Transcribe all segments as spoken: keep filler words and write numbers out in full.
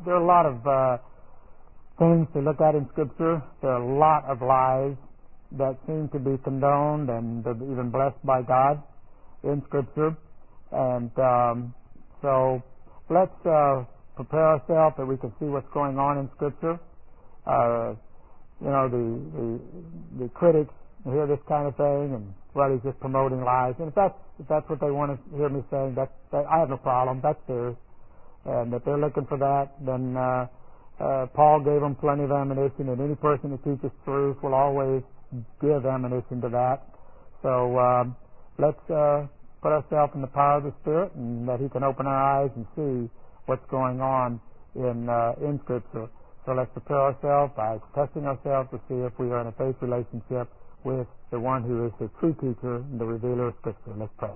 there are a lot of uh, things to look at in Scripture. There are a lot of lies that seem to be condoned and even blessed by God in Scripture. And um, so let's uh, prepare ourselves that we can see what's going on in Scripture. Uh, you know, the, the the critics hear this kind of thing, and well, he's just promoting lies. And if that's if that's what they want to hear me saying, that, that I have no problem. That's theirs. And if they're looking for that, then uh, uh, Paul gave them plenty of ammunition, and any person who teaches truth will always give ammunition to that. So um, let's uh, put ourselves in the power of the Spirit, and that He can open our eyes and see what's going on in uh, in Scripture. So let's prepare ourselves by testing ourselves to see if we are in a faith relationship with the one who is the true teacher and the revealer of Scripture. Let's pray.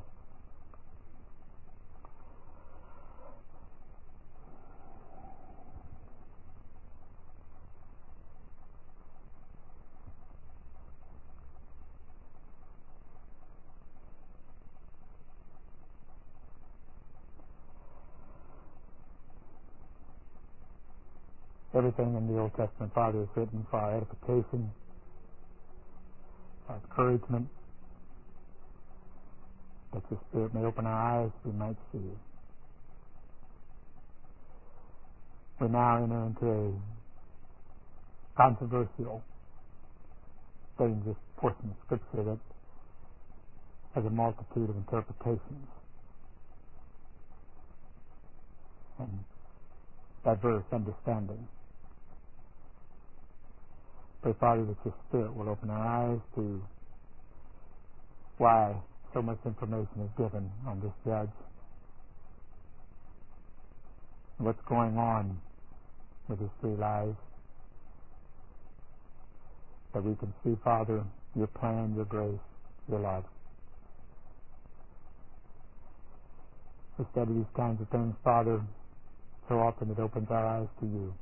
Everything in the Old Testament, Father, is written for our edification, our encouragement, that the Spirit may open our eyes, we might see. We now enter into a controversial, dangerous portion of Scripture that has a multitude of interpretations and diverse understanding. Pray, Father, that your Spirit will open our eyes to why so much information is given on this judge, what's going on with his three lives, that we can see, Father, your plan, your grace, your love. We study these kinds of things, Father, so often it opens our eyes to you.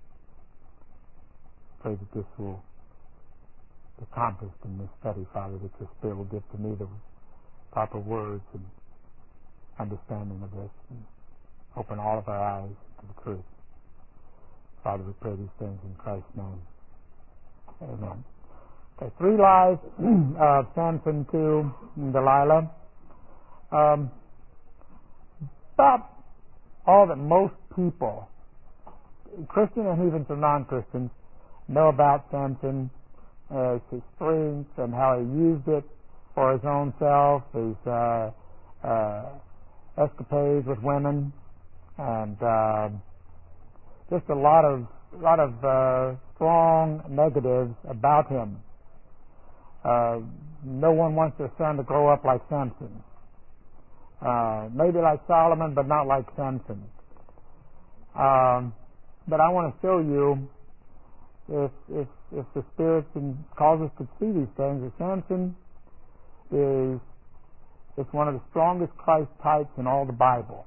Pray that this will be accomplished in this study, Father, that your Spirit will give to me the proper words and understanding of this, and open all of our eyes to the truth. Father, we pray these things in Christ's name. Amen. Okay, three lies of Samson to Delilah. Um, about all that most people, Christian and even some non-Christians, know about Samson, uh, his strength and how he used it for his own self, his uh, uh, escapades with women, and uh, just a lot of lot of uh, strong negatives about him. Uh, no one wants their son to grow up like Samson. Uh, maybe like Solomon, but not like Samson. Um, but I want to show you, if if if the Spirit can cause us to see these things, that Samson is is one of the strongest Christ types in all the Bible.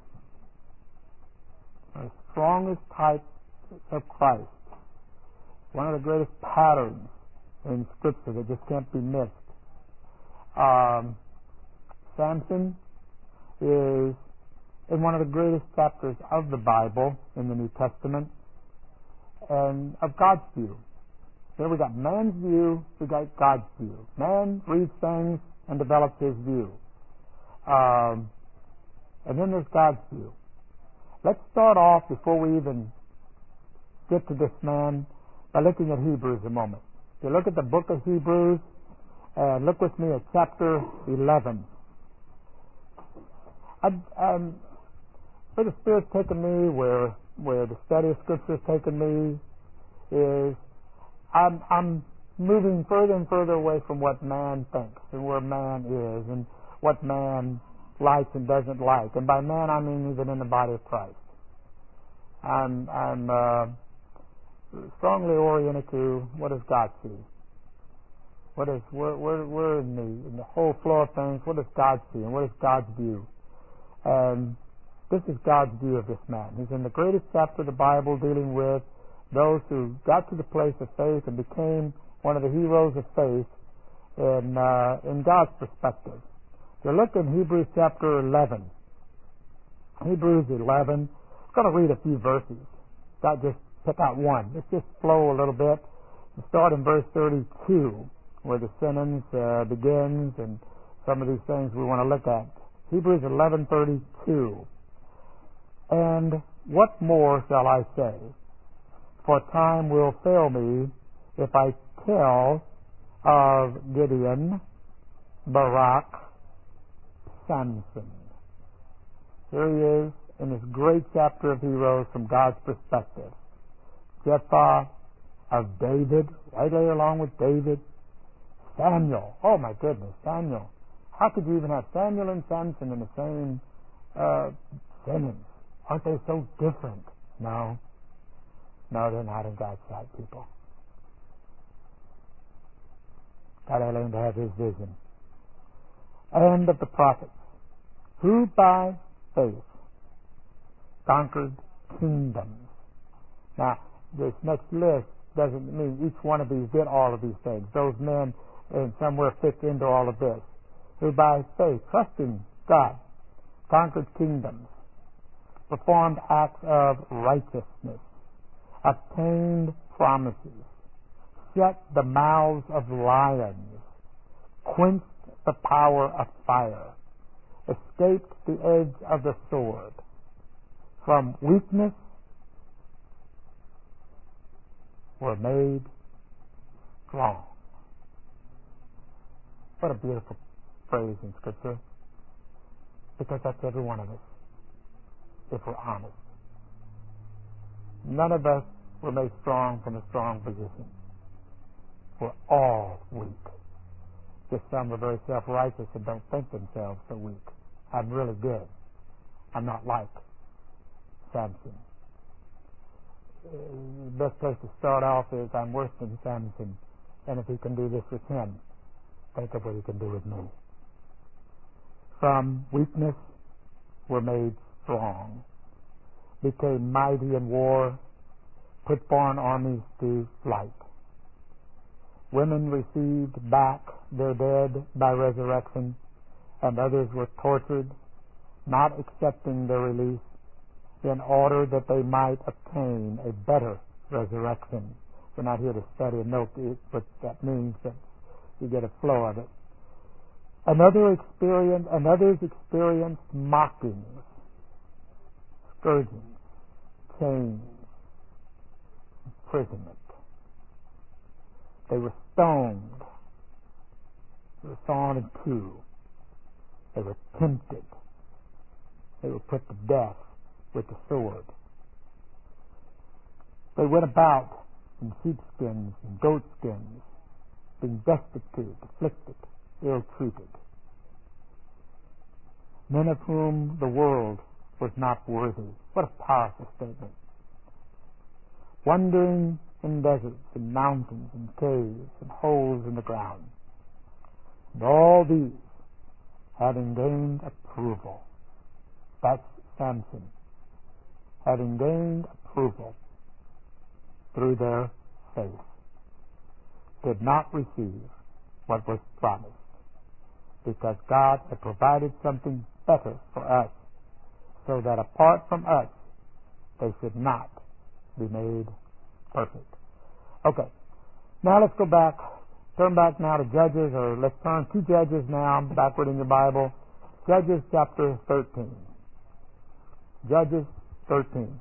The strongest type of Christ. One of the greatest patterns in Scripture that just can't be missed. Um, Samson is in one of the greatest chapters of the Bible in the New Testament, and of God's view. Here we got man's view, we got God's view. Man reads things and develops his view. Um, and then there's God's view. Let's start off, before we even get to this man, by looking at Hebrews a moment. You look at the book of Hebrews, and look with me at chapter eleven. I, um, where the Spirit's taken me, where where the study of Scripture has taken me, is I'm, I'm moving further and further away from what man thinks and where man is and what man likes and doesn't like. And by man, I mean even in the body of Christ. I'm, I'm uh, strongly oriented to what does God see? What is where, where, where in the in the whole flow of things? What does God see, and what is God's view? And this is God's view of this man. He's in the greatest chapter of the Bible, dealing with those who got to the place of faith and became one of the heroes of faith in uh, in God's perspective. So look in Hebrews chapter eleven. Hebrews eleven. I'm going to read a few verses. Not just pick out one. Let's just flow a little bit. We start in verse thirty-two, where the sentence uh, begins, and some of these things we want to look at. Hebrews eleven thirty-two. And what more shall I say? For time will fail me if I tell of Gideon, Barak, Samson. Here he is in this great chapter of heroes from God's perspective. Jephthah, of David, right there along with David. Samuel. Oh my goodness, Samuel. How could you even have Samuel and Samson in the same uh, sentence? Aren't they so different? No. No, they're not in God's sight, people. God had learned to have His vision. And of the prophets, who by faith conquered kingdoms. Now, this next list doesn't mean each one of these did all of these things. Those men in somewhere fit into all of this. Who by faith, trusting God, conquered kingdoms, performed acts of righteousness, obtained promises, shut the mouths of lions, quenched the power of fire, escaped the edge of the sword, from weakness were made strong. What a beautiful phrase in Scripture, because that's every one of us, if we're honest. None of us were made strong from a strong position. We're all weak. Just some are very self-righteous and don't think themselves so weak. I'm really good. I'm not like Samson. The best place to start off is I'm worse than Samson, and if he can do this with him, think of what he can do with me. From weakness were made strong, became mighty in war, put foreign armies to flight. Women received back their dead by resurrection, and others were tortured, not accepting their release, in order that they might obtain a better resurrection. We're not here to study and note what that means, but you get a flow of it. Another experience, and others experienced mockings, scourgings, chains, imprisonment. They were stoned. They were sawn in two. They were tempted. They were put to death with the sword. They went about in sheepskins and goatskins, being destitute, afflicted, ill-treated. Men of whom the world was not worthy. What a powerful statement. Wandering in deserts and mountains and caves and holes in the ground. And all these having gained approval. That's Samson. Having gained approval through their faith, did not receive what was promised, because God had provided something better for us, so that apart from us, they should not be made perfect. Okay, now let's go back, turn back now to Judges, or let's turn to Judges now, backward in your Bible. Judges chapter thirteen. Judges thirteen.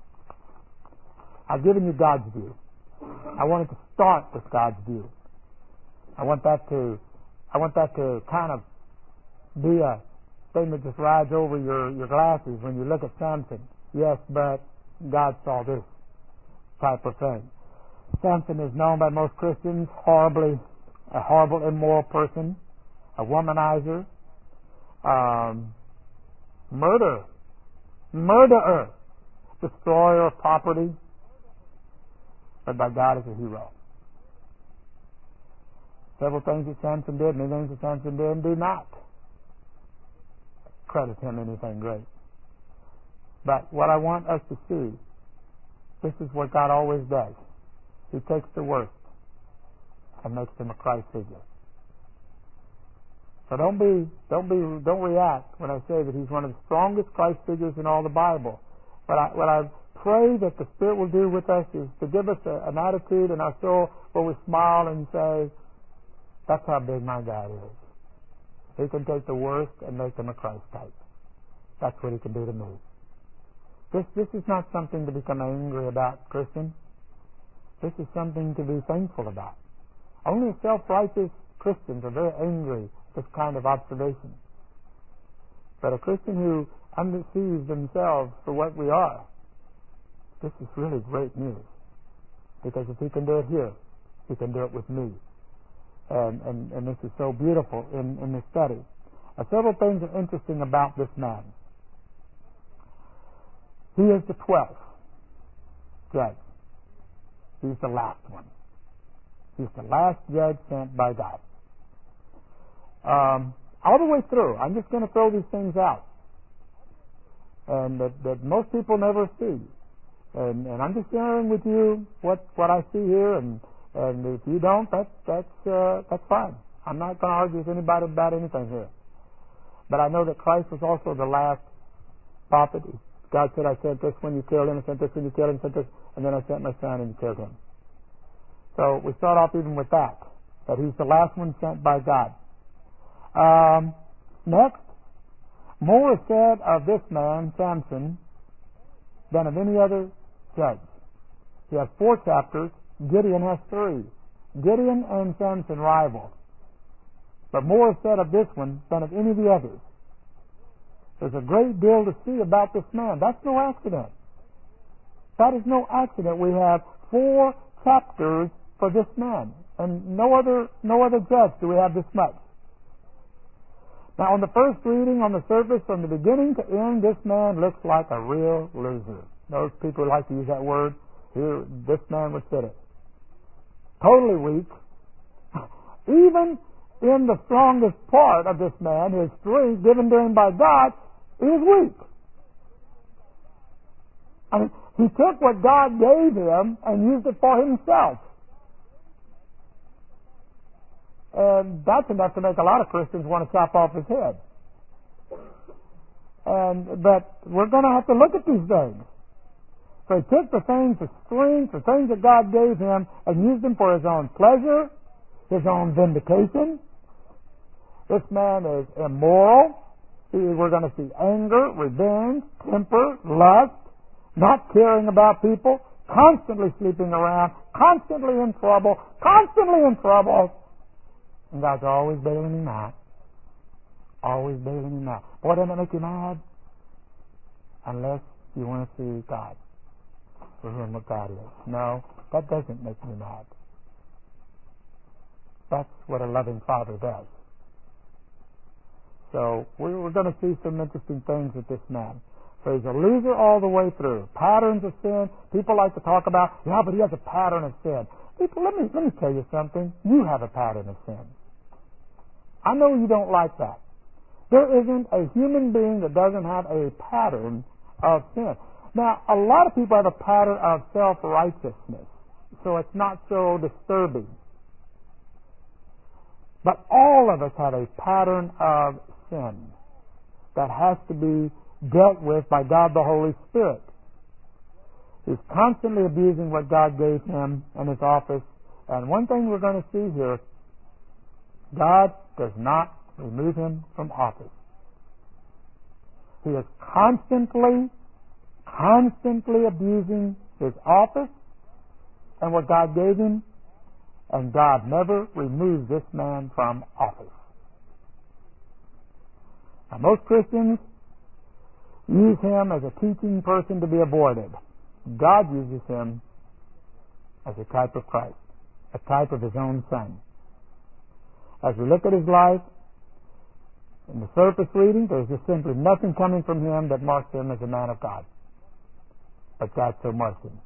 I've given you God's view. I wanted to start with God's view. I want that to, I want that to kind of be a thing that just rides over your, your glasses when you look at Samson. Yes, but God saw this type of thing. Samson is known by most Christians horribly, a horrible, immoral person, a womanizer, um, murderer, murderer, destroyer of property, but by God as a hero. Several things that Samson did, many things that Samson did, do not credit him anything great. But what I want us to see, this is what God always does. He takes the worst and makes them a Christ figure. So don't be, don't be, don't react when I say that he's one of the strongest Christ figures in all the Bible. What I, what I've pray that the Spirit will do with us is to give us a, an attitude in our soul where we smile and say, that's how big my God is. He can take the worst and make them a Christ type. That's what He can do to me. This, this is not something to become angry about, Christian. This is something to be thankful about. Only self-righteous Christians are very angry at this kind of observation. But a Christian who undeceives themselves for what we are, this is really great news. Because if He can do it here, He can do it with me. And, and, and this is so beautiful in, in this study. Now, several things are interesting about this man. He is the twelfth judge. He's the last one. He's the last judge sent by God. Um, all the way through, I'm just going to throw these things out. And that, that most people never see. And, and I'm just sharing with you what, what I see here, and, and if you don't, that, that's, uh, that's fine. I'm not going to argue with anybody about anything here. But I know that Christ was also the last prophet. God said, I sent this when you killed him, I sent this when you killed him, I sent this, and then I sent my son and you killed him. So we start off even with that, that he's the last one sent by God. Um, next, more is said of this man, Samson, than of any other judge. He has four chapters. Gideon has three. Gideon and Samson rival. But more is said of this one than of any of the others. There's a great deal to see about this man. That's no accident. That is no accident. We have four chapters for this man. And no other, no other judge do we have this much. Now, on the first reading, on the surface, from the beginning to end, this man looks like a real loser. Those people who like to use that word, here, this man would fit it. Totally weak. Even in the strongest part of this man, his strength given to him by God, is weak. I mean, he took what God gave him and used it for himself. And that's enough to make a lot of Christians want to chop off his head. And but we're going to have to look at these things. So he took the things, the strength, the things that God gave him, and used them for his own pleasure, his own vindication. This man is immoral. We're going to see anger, revenge, temper, lust, not caring about people, constantly sleeping around, constantly in trouble, constantly in trouble. And God's always bailing him out. Always bailing him out. Boy, doesn't that make you mad? Unless you want to see God. For whom what God is. No, that doesn't make me mad. That's what a loving Father does. So we're going to see some interesting things with this man. So he's a loser all the way through. Patterns of sin. People like to talk about, yeah, but he has a pattern of sin. People, let me let me tell you something. You have a pattern of sin. I know you don't like that. There isn't a human being that doesn't have a pattern of sin. Now, a lot of people have a pattern of self-righteousness, so it's not so disturbing. But all of us have a pattern of sin that has to be dealt with by God the Holy Spirit. He's constantly abusing what God gave him and his office. And one thing we're going to see here, God does not remove him from office. He is constantly, constantly abusing his office and what God gave him, and God never removes this man from office. Now, most Christians use him as a teaching person to be avoided. God uses him as a type of Christ, a type of his own Son. As we look at his life, in the surface reading, there's just simply nothing coming from him that marks him as a man of God. But God so marks him.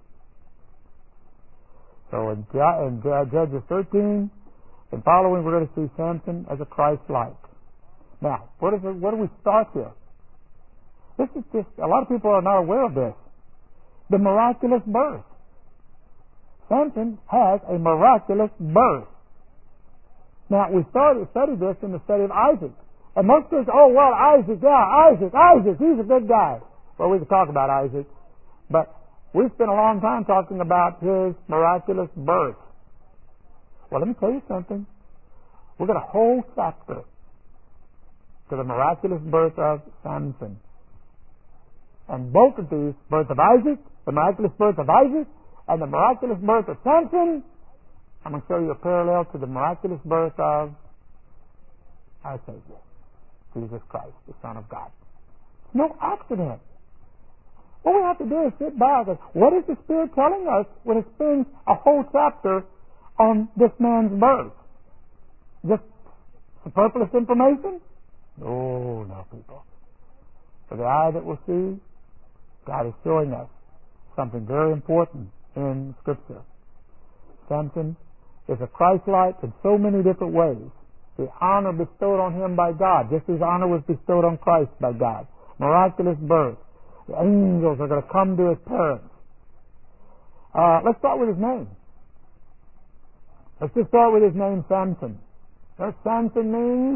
So in, in Judges thirteen and following, we're going to see Samson as a Christ-like. Now, where, does it, where do we start here? This is just, a lot of people are not aware of this. The miraculous birth. Samson has a miraculous birth. Now, we started study this in the study of Isaac. And most people say, oh, well, Isaac, yeah, Isaac, Isaac, he's a good guy. Well, we could talk about Isaac. But We spent a long time talking about his miraculous birth. Well, let me tell you something. We've got a whole chapter to the miraculous birth of Samson. And both of these, birth of Isaac, the miraculous birth of Isaac, and the miraculous birth of Samson, I'm going to show you a parallel to the miraculous birth of our Savior, Jesus Christ, the Son of God. It's no accident. What we have to do is sit back and what is the Spirit telling us when it spends a whole chapter on this man's birth? Just superfluous information? Oh, no, people. For the eye that will see, God is showing us something very important in Scripture. Samson is a Christ-like in so many different ways. The honor bestowed on him by God, just as honor was bestowed on Christ by God. Miraculous birth. The angels are going to come to his parents. Uh, let's start with his name. Let's just start with his name, Samson. You know what Samson means?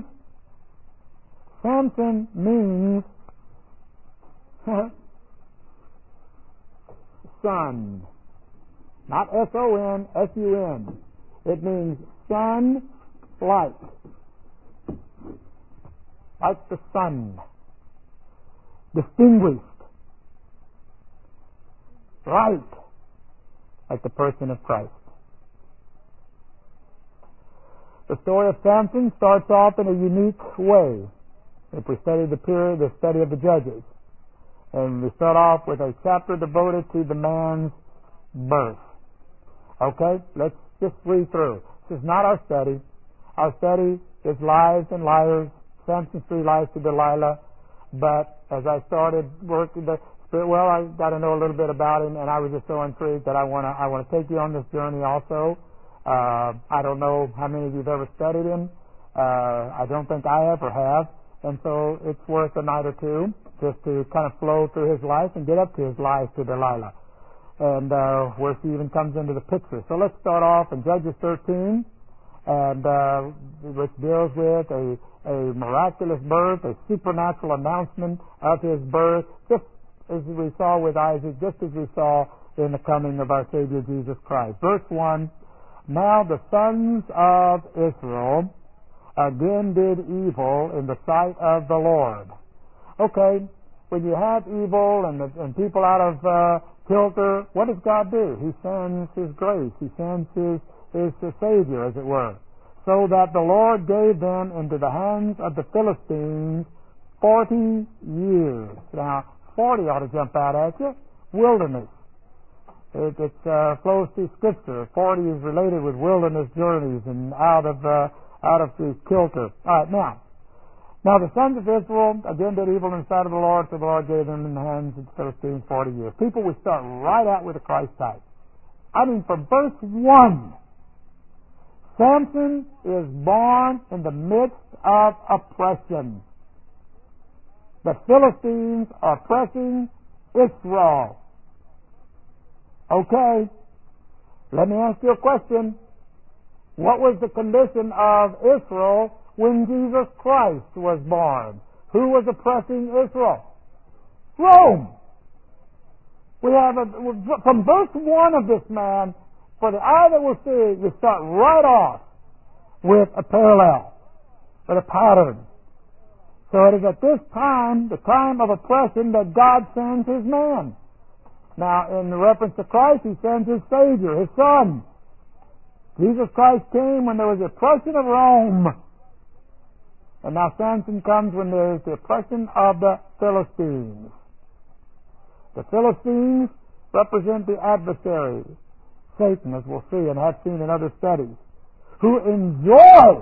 Samson means sun. Not S O N, S U N. It means sun-like. Like the sun. Distinguished. Right. Like the person of Christ. The story of Samson starts off in a unique way. If we study the period, the study of the Judges. And we start off with a chapter devoted to the man's birth. Okay? Let's just read through. This is not our study. Our study is Lives and Liars, Samson's three lives to Delilah. But as I started working the Spirit, well, I got to know a little bit about him, and I was just so intrigued that I want to I want to take you on this journey also. Uh, I don't know how many of you have ever studied him. Uh, I don't think I ever have. And so it's worth a night or two just to kind of flow through his life and get up to his life to Delilah. And uh, where she even comes into the picture. So let's start off in Judges thirteen, and uh, which deals with a, a miraculous birth, a supernatural announcement of his birth, just as we saw with Isaac, just as we saw in the coming of our Savior Jesus Christ. Verse one, now the sons of Israel again did evil in the sight of the Lord. Okay, when you have evil and, the, and people out of uh, kilter, what does God do? He sends His grace. He sends His, His, His Savior, as it were. So that the Lord gave them into the hands of the Philistines forty years. Now, forty ought to jump out at you. Wilderness. It, it uh, flows through Scripture. Forty is related with wilderness journeys and out of uh, out of the kilter. All right, now. Now the sons of Israel again did evil in the sight of the Lord, so the Lord gave them in the hands of the Philistines forty years. People would start right out with the Christ type. I mean, from verse one, Samson is born in the midst of oppression. The Philistines are oppressing Israel. Okay, let me ask you a question. What was the condition of Israel when Jesus Christ was born? Who was oppressing Israel? Rome. We have a, from verse one of this man, for the eye that will see, you start right off with a parallel, with a pattern. So it is at this time, the time of oppression, that God sends His man. Now, in reference to Christ, He sends His Savior, His Son. Jesus Christ came when there was the oppression of Rome. And now Samson comes when there is the oppression of the Philistines. The Philistines represent the adversary, Satan, as we'll see and have seen in other studies, who enjoy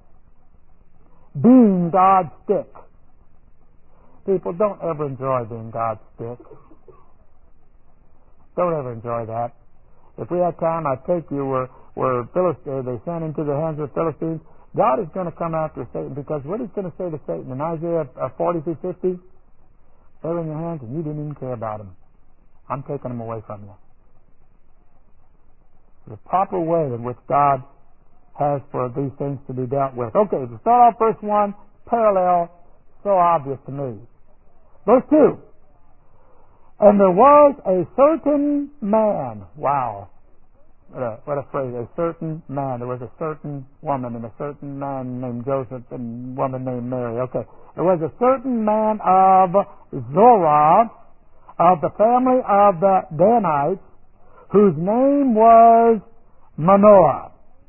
being God's stick. People, don't ever enjoy being God's stick. Don't ever enjoy that. If we had time, I'd take you where, where Philistines, they sent into the hands of the Philistines. God is going to come after Satan, because what He's going to say to Satan in Isaiah forty through fifty, they're in your hands and you didn't even care about them. I'm taking them away from you. The proper way in which God has for these things to be dealt with. Okay, to start off verse one, parallel, so obvious to me. Verse two, And there was a certain man. Wow. What a, what a phrase. A certain man. There was a certain woman and a certain man named Joseph and a woman named Mary. Okay. There was a certain man of Zorah, of the family of the Danites, whose name was Manoah.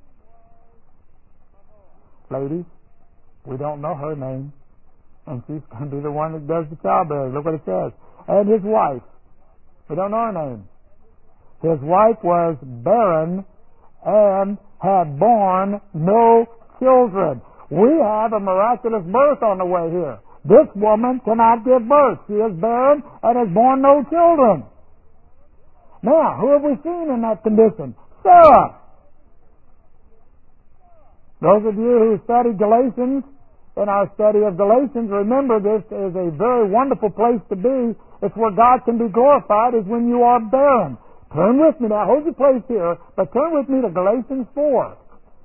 Ladies, we don't know her name, and she's going to be the one that does the childbearing. Look what it says. And his wife. We don't know her name. His wife was barren and had borne no children. We have a miraculous birth on the way here. This woman cannot give birth. She is barren and has borne no children. Now, who have we seen in that condition? Sarah. Those of you who studied Galatians, in our study of Galatians, remember this is a very wonderful place to be. It's where God can be glorified, is when you are barren. Turn with me now. Hold your place here, but turn with me to Galatians four.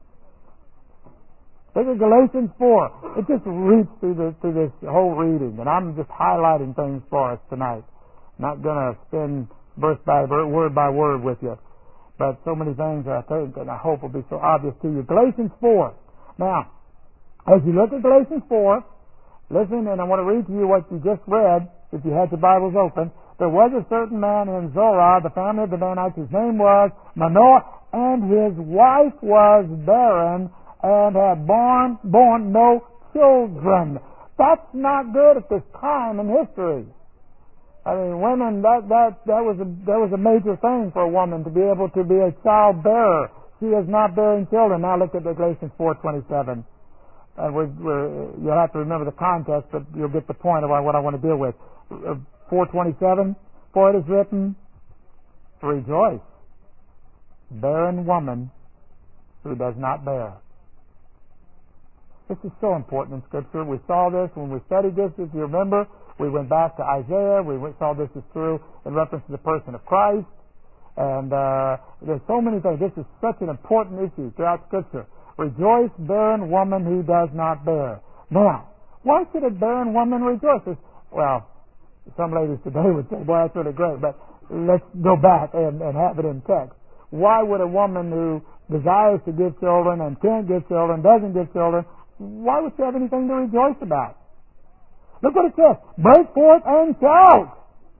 Look at Galatians four. It just reads through, the, through this whole reading, and I'm just highlighting things for us tonight. Not going to spend verse by verse, word by word with you, but so many things I think and I hope will be so obvious to you. Galatians four. Now, as you look at Galatians four, listen, and I want to read to you what you just read, if you had your Bibles open. There was a certain man in Zorah, the family of the Danites, whose name was Manoah, and his wife was barren and had born, born no children. That's not good at this time in history. I mean, women, that, that, that, was a, that was a major thing for a woman to be able to be a child bearer. She is not bearing children. Now look at Galatians four twenty-seven. And we're, we're, you'll have to remember the context, but you'll get the point of what I want to deal with. four twenty-seven, for it is written, rejoice, barren woman who does not bear. This is so important in Scripture. We saw this when we studied this, if you remember. We went back to Isaiah. We saw this is true in reference to the person of Christ. And uh, there's so many things. This is such an important issue throughout Scripture. Rejoice, barren woman who does not bear. Now, why should a barren woman rejoice? Well, some ladies today would say, boy, that's really great, but let's go back and, and have it in text. Why would a woman who desires to give children and can't give children, doesn't give children, why would she have anything to rejoice about? Look what it says. Break forth and shout.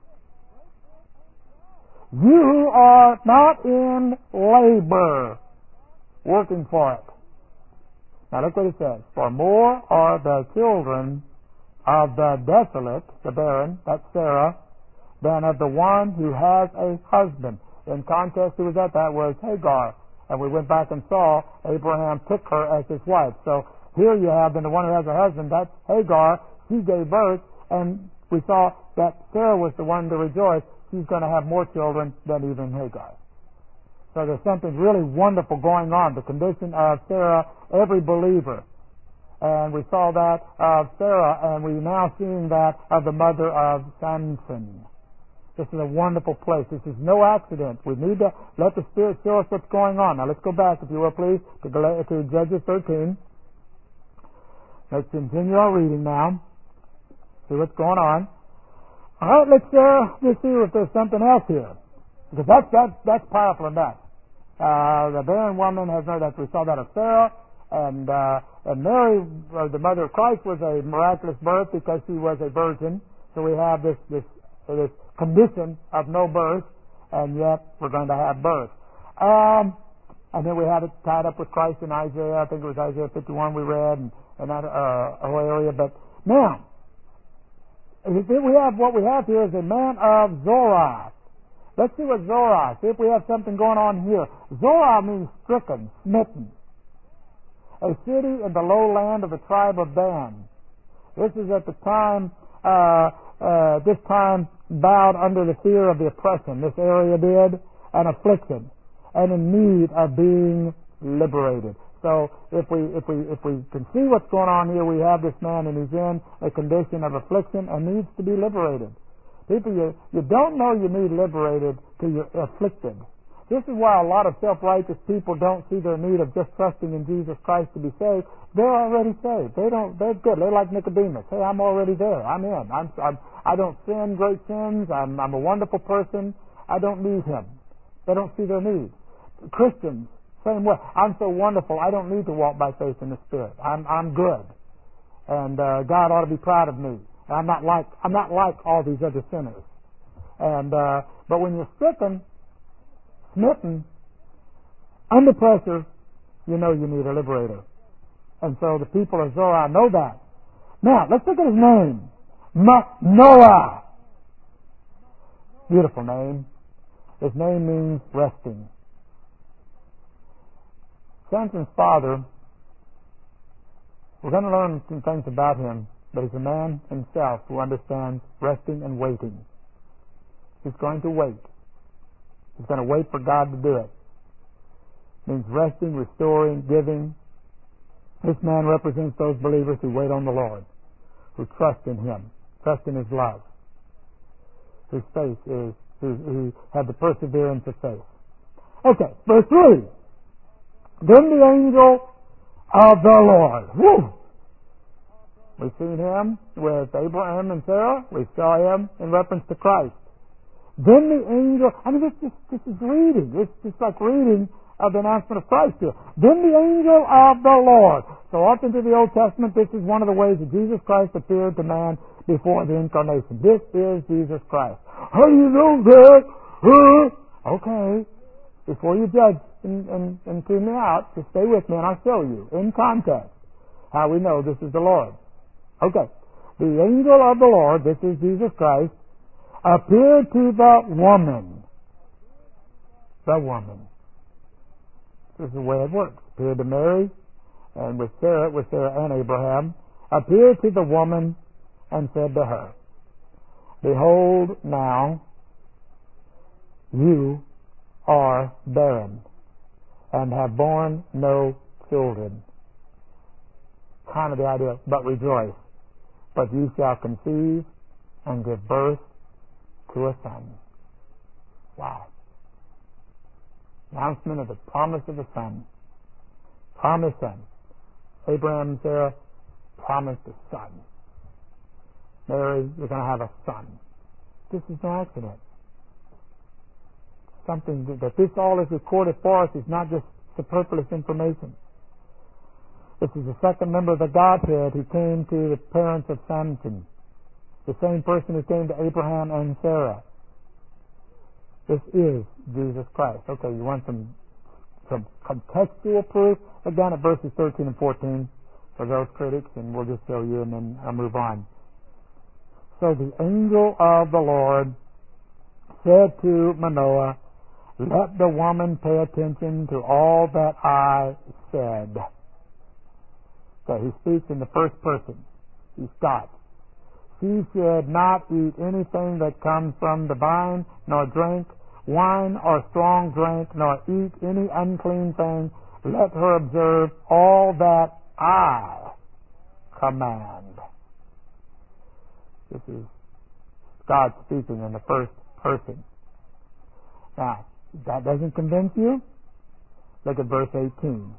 You who are not in labor, working for it. Now look what it says. For more are the children of the desolate, the barren, that's Sarah, than of the one who has a husband. In context, who was that? That was Hagar. And we went back and saw Abraham took her as his wife. So here you have then the one who has a husband, that's Hagar. She gave birth, and we saw that Sarah was the one to rejoice. She's going to have more children than even Hagar. So there's something really wonderful going on. The condition of Sarah, every believer. And we saw that of Sarah, and we're now seeing that of the mother of Samson. This is a wonderful place. This is no accident. We need to let the Spirit show us what's going on. Now let's go back, if you will, please, to, Gal- to Judges thirteen. Let's continue our reading now. See what's going on. All right, let's uh, just see if there's something else here. Because that's, that's, that's powerful enough. Uh, the barren woman has no, that we saw that of Sarah, and, uh, and Mary, uh, the mother of Christ, was a miraculous birth because she was a virgin. So we have this, this, this condition of no birth, and yet we're going to have birth. Um, and then we have it tied up with Christ in Isaiah. I think it was Isaiah fifty-one we read, and, and that uh, whole area. But now, we have what we have here is a man of Zorah. Let's see what Zorah. See if we have something going on here. Zorah means stricken, smitten. A city in the lowland of the tribe of Dan. This is at the time, uh, uh, this time bowed under the fear of the oppression. This area did, and affliction, and in need of being liberated. So if we if we if we can see what's going on here, we have this man and he's in a condition of affliction and needs to be liberated. People, you you don't know you need liberated till you're afflicted. This is why a lot of self-righteous people don't see their need of just trusting in Jesus Christ to be saved. They're already saved. They don't. They're good. They're like Nicodemus. Hey, I'm already there. I'm in. I'm. I'm I don't sin great sins. I'm. I'm a wonderful person. I don't need Him. They don't see their need. Christians, same way. I'm so wonderful. I don't need to walk by faith in the Spirit. I'm. I'm good, and uh, God ought to be proud of me. And I'm not like. I'm not like all these other sinners. And uh, but when you're stricken, smitten, under pressure, you know you need a liberator. And so the people of Zorah know that. Now, let's look at his name. Manoah. Beautiful name. His name means resting. Samson's father, we're going to learn some things about him, but he's a man himself who understands resting and waiting. He's going to wait. He's going to wait for God to do it. It means resting, restoring, giving. This man represents those believers who wait on the Lord, who trust in Him, trust in His love, whose faith is, who, who have the perseverance of faith. Okay, verse three. Then the angel of the Lord. Woo! We've seen him with Abraham and Sarah. We saw him in reference to Christ. Then the angel, I mean, this, this, this is reading. It's just like reading of the announcement of Christ here. Then the angel of the Lord. So often through the Old Testament, this is one of the ways that Jesus Christ appeared to man before the incarnation. This is Jesus Christ. How do you know that? Huh? Okay. Before you judge and, and, and tune me out, just stay with me and I'll show you in context how we know this is the Lord. Okay. The angel of the Lord, this is Jesus Christ, appeared to the woman. The woman. This is the way it works. Appeared to Mary, and with Sarah, with Sarah and Abraham, appeared to the woman and said to her, Behold now, you are barren, and have borne no children. Kind of the idea, but rejoice. But you shall conceive and give birth to a son. Wow. Announcement of the promise of a son. Promised son. Abraham and Sarah promised a son. Mary, you're going to have a son. This is no accident. Something that this all is recorded for us is not just superfluous information. This is the second member of the Godhead who came to the parents of Samson. The same person who came to Abraham and Sarah. This is Jesus Christ. Okay, you want some some contextual proof? Again, at verses thirteen and fourteen for those critics, and we'll just show you and then I'll move on. So the angel of the Lord said to Manoah, Let the woman pay attention to all that I said. So he speaks in the first person. He's God. She should not eat anything that comes from the vine, nor drink wine or strong drink, nor eat any unclean thing. Let her observe all that I command. This is God speaking in the first person. Now, if that doesn't convince you, look at verse eighteen.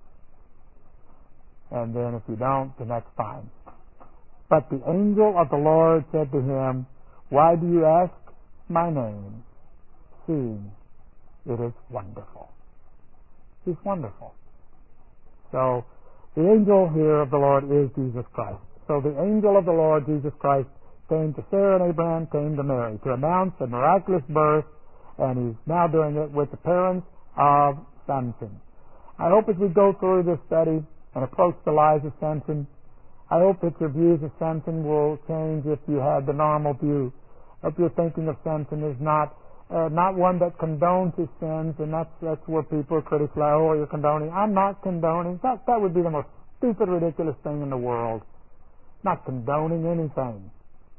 And then if you don't, then that's fine. But the angel of the Lord said to him, Why do you ask my name, seeing it is wonderful? He's wonderful. So, the angel here of the Lord is Jesus Christ. So the angel of the Lord, Jesus Christ, came to Sarah and Abraham, came to Mary, to announce a miraculous birth, and he's now doing it with the parents of Samson. I hope as we go through this study and approach the lives of Samson, I hope that your views of Samson will change if you had the normal view. If your thinking of Samson is not uh, not one that condones his sins, and that's that's where people are critics like, oh, you're condoning. I'm not condoning. That that would be the most stupid, ridiculous thing in the world. Not condoning anything.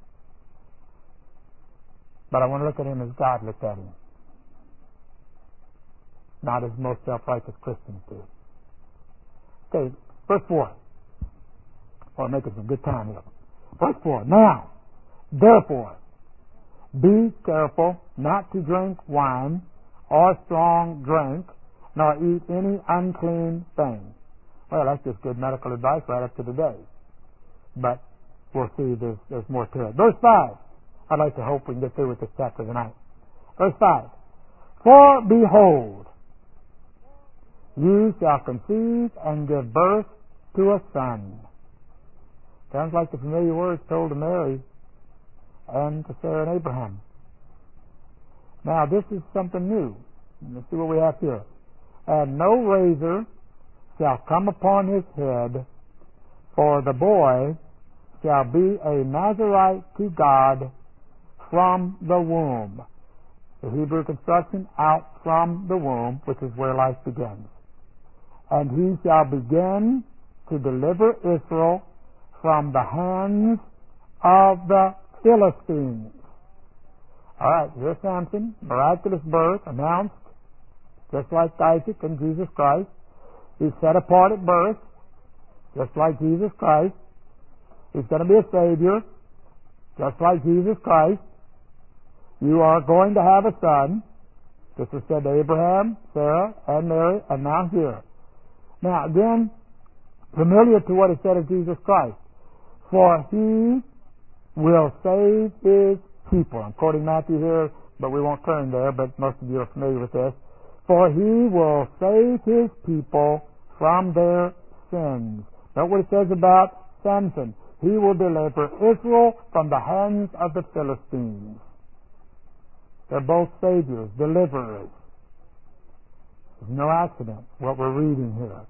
But I want to look at him as God looked at him, not as most self-righteous Christians do. Okay, verse four. We're making some good time here. Verse four. Now, therefore, be careful not to drink wine or strong drink, nor eat any unclean thing. Well, that's just good medical advice right up to today. But we'll see there's, there's more to it. Verse five. I'd like to hope we can get through with this chapter tonight. Verse five. For behold, you shall conceive and give birth to a son. Sounds like the familiar words told to Mary and to Sarah and Abraham. Now, this is something new. Let's see what we have here. And no razor shall come upon his head, for the boy shall be a Nazarite to God from the womb. The Hebrew construction, out from the womb, which is where life begins. And he shall begin to deliver Israel from the hands of the Philistines. All right, here's Samson, miraculous birth, announced, just like Isaac and Jesus Christ. He's set apart at birth, just like Jesus Christ. He's going to be a Savior, just like Jesus Christ. You are going to have a son. This was said to Abraham, Sarah, and Mary, and now here. Now, again, familiar to what is said of Jesus Christ. For he will save his people. I'm quoting Matthew here, but we won't turn there, but most of you are familiar with this. For he will save his people from their sins. Note what it says about Samson. He will deliver Israel from the hands of the Philistines. They're both saviors, deliverers. There's no accident what we're reading here.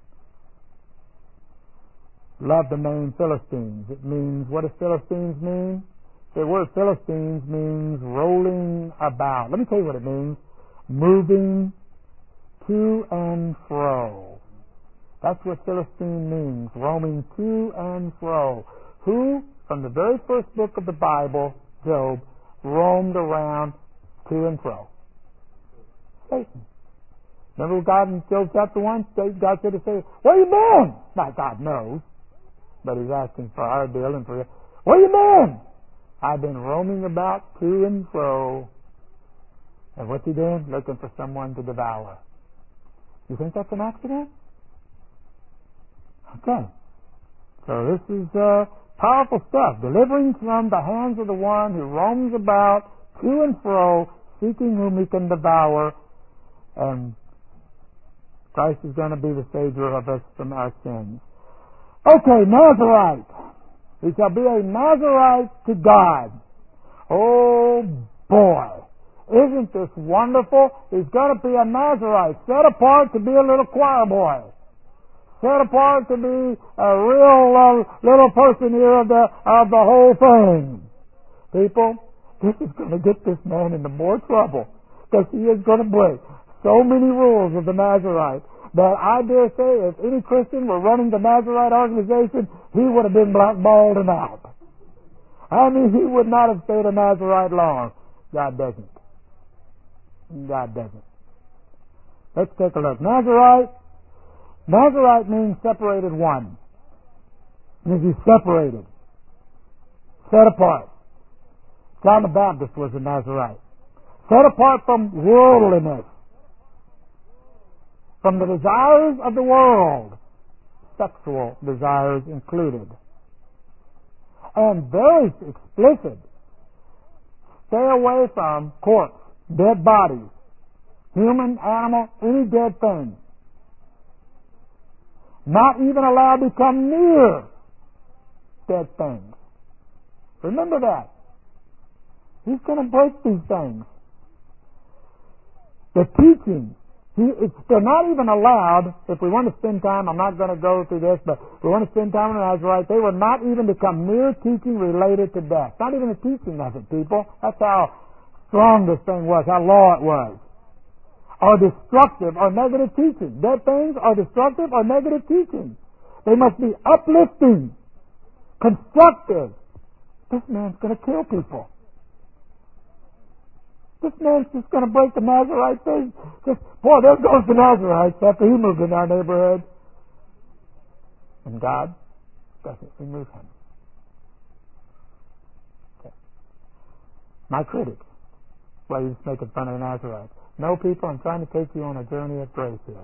Love the name Philistines. It means, what does Philistines mean? The word Philistines means rolling about. Let me tell you what it means. Moving to and fro. That's what Philistine means, roaming to and fro. Who, from the very first book of the Bible, Job, roamed around to and fro? Satan. Remember God in Job chapter one? God said to say, where you been? Now God knows, but he's asking for our deal and for, where you been? I've been roaming about to and fro. And what's he doing? Looking for someone to devour. You think that's an accident? Okay. So this is uh, powerful stuff. Delivering from the hands of the one who roams about to and fro, seeking whom he can devour. And Christ is going to be the Savior of us from our sins. Okay, Nazarite. He shall be a Nazarite to God. Oh boy. Isn't this wonderful? He's going to be a Nazarite, set apart to be a little choir boy. Set apart to be a real uh, little person here of the, of the whole thing. People, this is going to get this man into more trouble, because he is going to break so many rules of the Nazarite that I dare say if any Christian were running the Nazarite organization, he would have been blackballed and out. I mean, he would not have stayed a Nazarite long. God doesn't. God doesn't. Let's take a look. Nazarite. Nazarite means separated one. It means he's separated. Set apart. John the Baptist was a Nazarite. Set apart from worldliness. From the desires of the world. Sexual desires included. And very explicit. Stay away from corpse, dead bodies, human, animal, any dead thing. Not even allowed to come near dead things. Remember that. He's going to break these things. The teaching, he, it's, they're not even allowed, if we want to spend time, I'm not going to go through this, but if we want to spend time on Nazarite, they were not even to come near teaching related to death. Not even the teaching of it, people. That's how strong this thing was, how law it was. Or destructive or negative teaching. Dead things are destructive or negative teaching. They must be uplifting, constructive. This man's going to kill people. This man's just going to break the Nazarite thing. Just, boy, there goes the Nazarites after he moved in our neighborhood. And God doesn't remove him. Okay. My critics, well, he's making fun of the Nazarites. No, people, I'm trying to take you on a journey of grace here.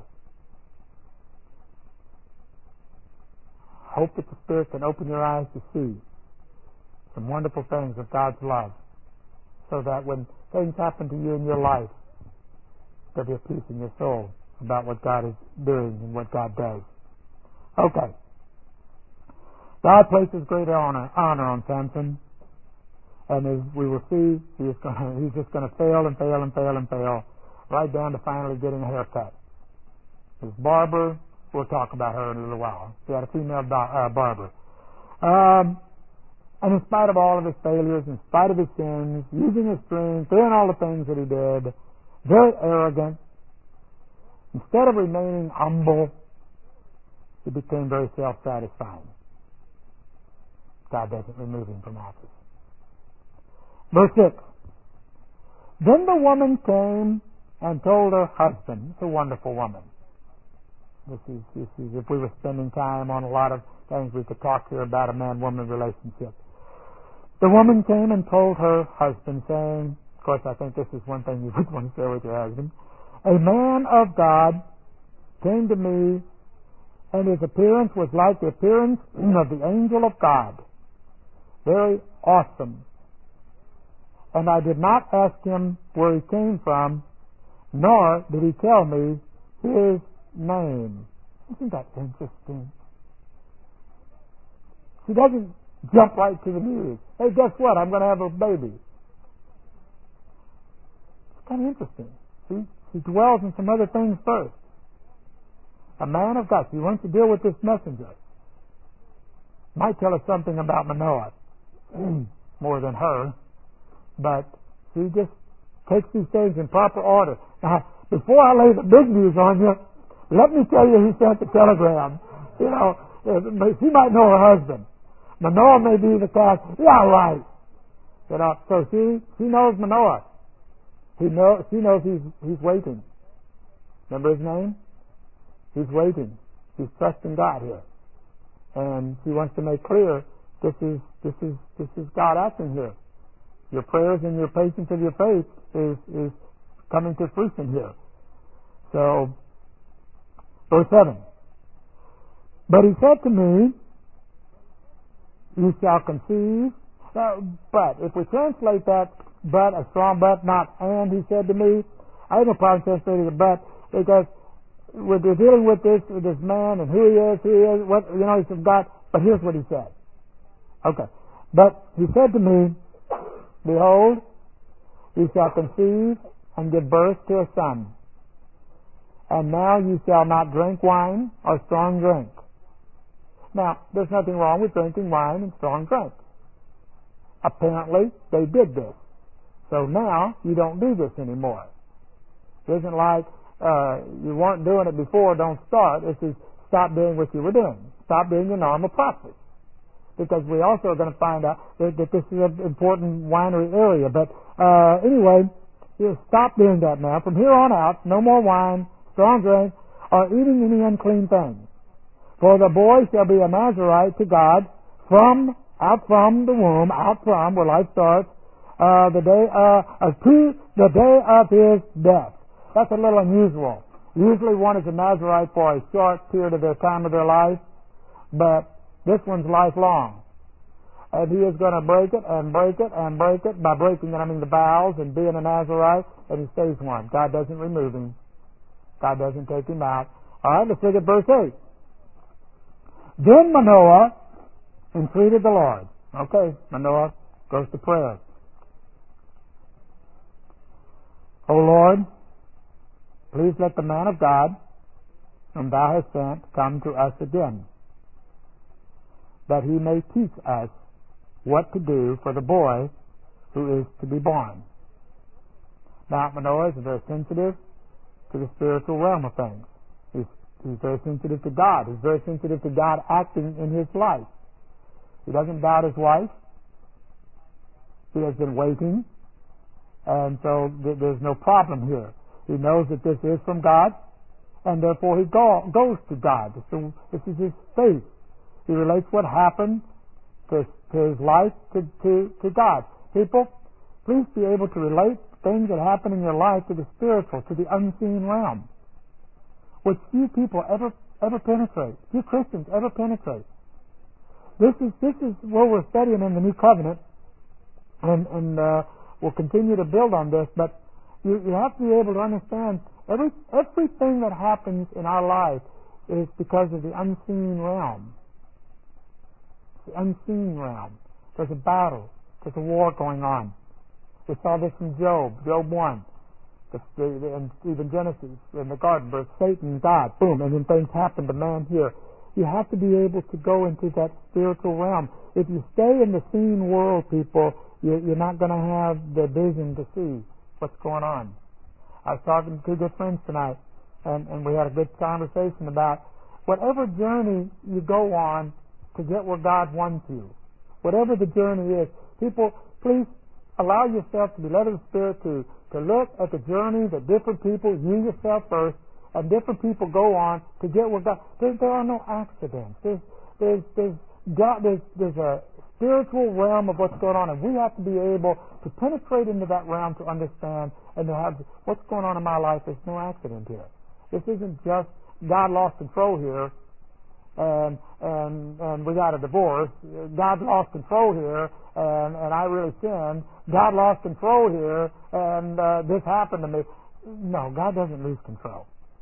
Hope that the Spirit can open your eyes to see some wonderful things of God's love, so that when things happen to you in your life, there'll be a peace in your soul about what God is doing and what God does. Okay. God places great honor, honor on Samson, and as we will see, he is gonna, he's just going to fail and fail and fail and fail, right down to finally getting a haircut. His barber, we'll talk about her in a little while. He had a female bar, uh, barber. Um, and in spite of all of his failures, in spite of his sins, using his strength, doing all the things that he did, very arrogant, instead of remaining humble, he became very self-satisfied. God doesn't remove him from office. Verse six. Then the woman came and told her husband. It's a wonderful woman. This is, this is, if we were spending time on a lot of things, we could talk here about a man-woman relationship. The woman came and told her husband, saying, of course, I think this is one thing you would want to share with your husband. A man of God came to me, and his appearance was like the appearance of the angel of God. Very awesome. And I did not ask him where he came from, nor did he tell me his name. Isn't that interesting? She doesn't jump right to the news. Hey, guess what? I'm going to have a baby. It's kind of interesting. See? She dwells on some other things first. A man of God. She wants to deal with this messenger. Might tell us something about Manoah. More than her. But she just takes these things in proper order. Now, before I lay the big news on you, let me tell you who sent the telegram. You know, she might know her husband. Manoah may be the guy. Yeah, right. You know, so she she knows Manoah. He know she knows he's he's waiting. Remember his name? He's waiting. He's trusting God here, and she wants to make clear this is this is this is God acting here. Your prayers and your patience of your faith is is coming to fruition here. So, verse seven. But he said to me, you shall conceive. So, but, if we translate that, but, a strong but, not and, he said to me, I have no problem translating the but, because we're dealing with this, with this man and who he is, who he is, what, you know, he's from God, but here's what he said. Okay. But he said to me, behold, you shall conceive and give birth to a son. And now you shall not drink wine or strong drink. Now, there's nothing wrong with drinking wine and strong drink. Apparently, they did this. So now, you don't do this anymore. It isn't like uh, you weren't doing it before, don't start. This is stop doing what you were doing. Stop doing your normal practice. Because we also are going to find out that, that this is an important winery area. But uh, anyway, you stop doing that now. From here on out, no more wine, strong drink, or eating any unclean thing. For the boy shall be a Nazarite to God from, out from the womb, out from, where life starts, uh, the day, uh, uh, to the day of his death. That's a little unusual. Usually one is a Nazarite for a short period of their time of their life, but this one's lifelong. And he is going to break it and break it and break it. By breaking it, I mean the vows and being a Nazarite, and he stays one. God doesn't remove him. God doesn't take him out. All right, let's look at verse eight. Then Manoah entreated the Lord. Okay, Manoah goes to prayer. O Lord, please let the man of God whom thou hast sent come to us again, that he may teach us what to do for the boy who is to be born. Now, Manoah is very sensitive to the spiritual realm of things. He's, he's very sensitive to God. He's very sensitive to God acting in his life. He doesn't doubt his wife. He has been waiting, and so th- there's no problem here. He knows that this is from God, and therefore he go- goes to God. So this is his faith. He relates what happened to, to his life to, to, to God. People, please be able to relate things that happen in your life to the spiritual, to the unseen realm, which few people ever ever penetrate. Few Christians ever penetrate. This is this is what we're studying in the New Covenant, and and uh, we'll continue to build on this. But you, you have to be able to understand every everything that happens in our life is because of the unseen realm. The unseen realm. There's a battle. There's a war going on. We saw this in Job, Job one, the, the, the, and even Genesis, in the garden, where Satan, God, boom, and then things happen to man here. You have to be able to go into that spiritual realm. If you stay in the seen world, people, you, you're not going to have the vision to see what's going on. I was talking to two good friends tonight, and, and we had a good conversation about whatever journey you go on to get where God wants you, whatever the journey is, people, please allow yourself to be led of the Spirit to, to look at the journey that different people, you yourself first, and different people go on to get where God. There, there are no accidents. There's, there's, there's, God, there's, there's a spiritual realm of what's going on, and we have to be able to penetrate into that realm to understand and to have what's going on in my life. There's no accident here. This isn't just God lost control here, and and and we got a divorce. God lost control here, and and I really sinned. God lost control here, and uh, this happened to me. No, God doesn't lose control.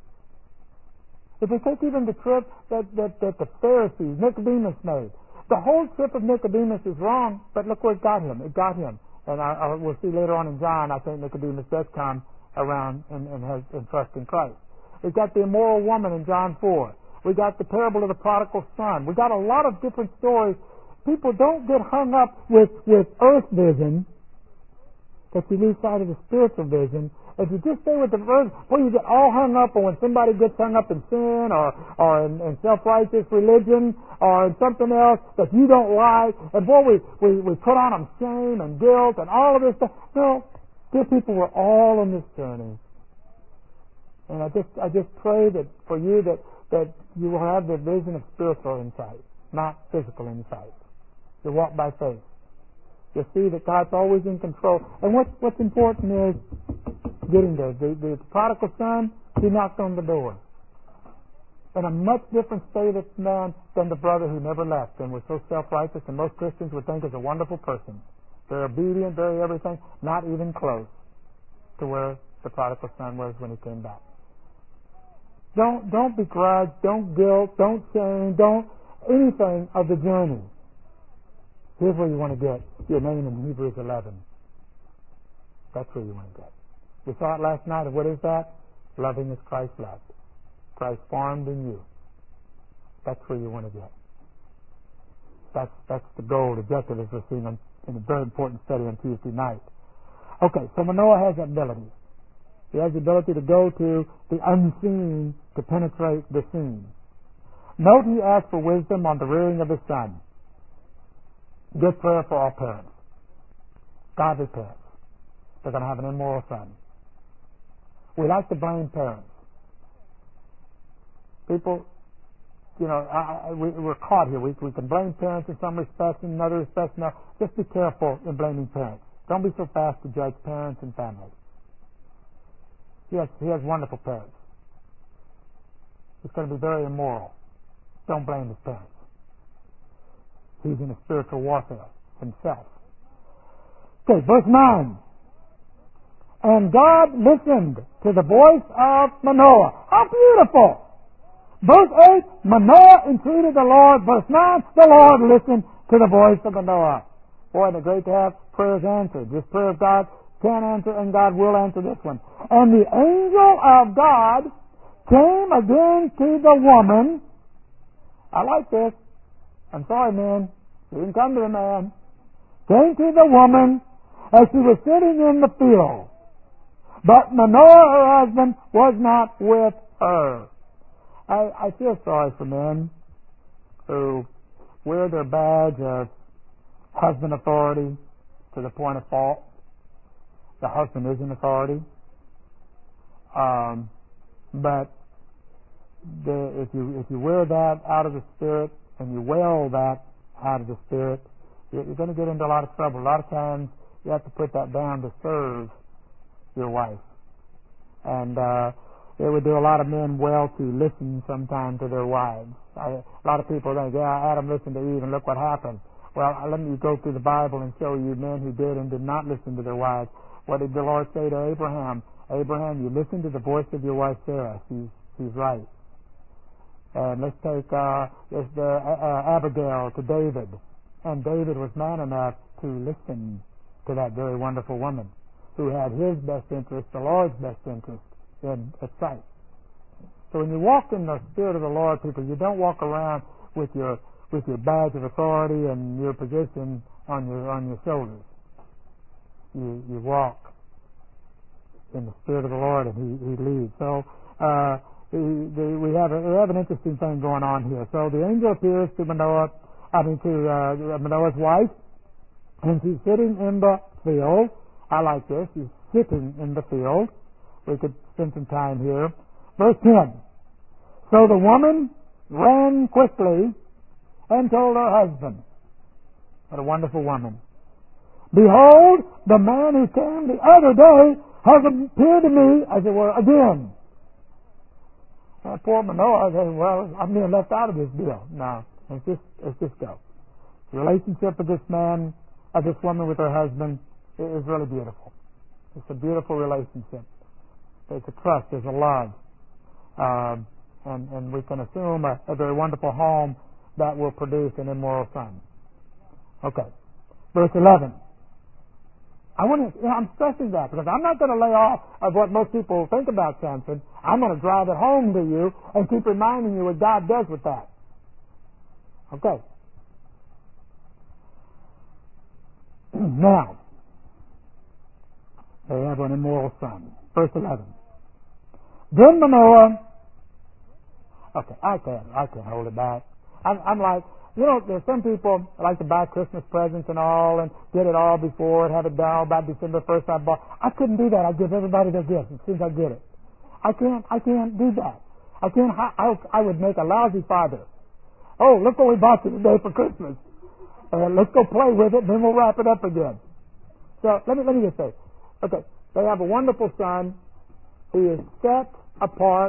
If we take even the trip that, that, that the Pharisees, Nicodemus made, the whole trip of Nicodemus is wrong, but look where it got him. It got him. And I, I, we'll see later on in John, I think Nicodemus does come around and, and has and trust in Christ. We've got the immoral woman in John four. We got the parable of the prodigal son. We got a lot of different stories. People don't get hung up with, with earth vision that you lose sight of the spiritual vision. If you just stay with the earth, well, you get all hung up on when somebody gets hung up in sin or, or in, in self-righteous religion or in something else that you don't like. And boy, we, we, we put on them shame and guilt and all of this stuff. No, dear people, we're all on this journey. And I just I just pray that for you that that you will have the vision of spiritual insight, not physical insight. You walk by faith. You'll see that God's always in control. And what, what's important is getting there. The, the prodigal son, he knocked on the door. In a much different state of man than the brother who never left and was so self-righteous, and most Christians would think is a wonderful person. Very obedient, very everything, not even close to where the prodigal son was when he came back. Don't don't begrudge, don't guilt, don't shame, don't anything of the journey. Here's where you want to get your name in Hebrews eleven. That's where you want to get. We saw it last night. And what is that? Loving as Christ loved. Christ formed in you. That's where you want to get. That's that's the goal, the objective, as we're seeing in, in a very important study on Tuesday night. Okay, so Manoah has that ability. He has the ability to go to the unseen to penetrate the seen. Note he asked for wisdom on the rearing of his son. Good prayer for all parents. Godly parents. They're going to have an immoral son. We like to blame parents. People, you know, I, I, we, we're caught here. We, we can blame parents in some respects, in other respects no. Just be careful in blaming parents. Don't be so fast to judge parents and families. He has, he has wonderful parents. He's going to be very immoral. Don't blame his parents. He's in a spiritual warfare himself. Okay, verse nine. And God listened to the voice of Manoah. How beautiful! Verse eight, Manoah entreated the Lord. Verse nine, the Lord listened to the voice of Manoah. Boy, it's great to have prayers answered. This prayer of God can answer, and God will answer this one. And the angel of God came again to the woman. I like this. I'm sorry, man. He didn't come to the man. Came to the woman as she was sitting in the field. But Manoah, her husband, was not with her. I, I feel sorry for men who wear their badge of husband authority to the point of fault. The husband is an authority. Um, but the, if you if you wear that out of the Spirit and you wail that out of the Spirit, you're, you're going to get into a lot of trouble. A lot of times you have to put that down to serve your wife. And uh, it would do a lot of men well to listen sometime to their wives. I, a lot of people think, yeah, Adam listened to Eve and look what happened. Well, let me go through the Bible and show you men who did and did not listen to their wives. What did the Lord say to Abraham? Abraham, you listen to the voice of your wife Sarah. She's, she's right. And let's take uh, this, the, uh, Abigail to David. And David was man enough to listen to that very wonderful woman who had his best interest, the Lord's best interest, in at sight. So when you walk in the Spirit of the Lord, people, you don't walk around with your with your badge of authority and your position on your on your shoulders. You you walk in the Spirit of the Lord, and He He leads. So uh, the, the, we have a, we have an interesting thing going on here. So the angel appears to Manoah, I mean to uh, Manoah's wife, and she's sitting in the field. I like this. She's sitting in the field. We could spend some time here. Verse ten. So the woman ran quickly and told her husband. What a wonderful woman. Behold, the man who came the other day has appeared to me, as it were, again. Well, poor Manoah says, well, I'm being left out of this deal. No, let's just, let's just go. The relationship of this man, of this woman with her husband, is really beautiful. It's a beautiful relationship. There's a trust, there's a love. Um, and, and we can assume a, a very wonderful home that will produce an immoral son. Okay. Verse eleven. I want to, you know, I'm stressing that because I'm not going to lay off of what most people think about Samson. I'm going to drive it home to you and keep reminding you what God does with that. Okay. Now, they have an immoral son. Verse eleven. Then Manoah, okay, I can't, I can't hold it back. I'm, I'm like, you know, there's some people like to buy Christmas presents and all and get it all before and have it done by December first. I bought. I couldn't do that. I give everybody their gifts as soon as I get it. I can't, I can't do that. I can't, I, I would make a lousy father. Oh, look what we bought you today for Christmas. Uh, let's go play with it, and then we'll wrap it up again. So let me, let me just say, okay, they have a wonderful son. He is set apart.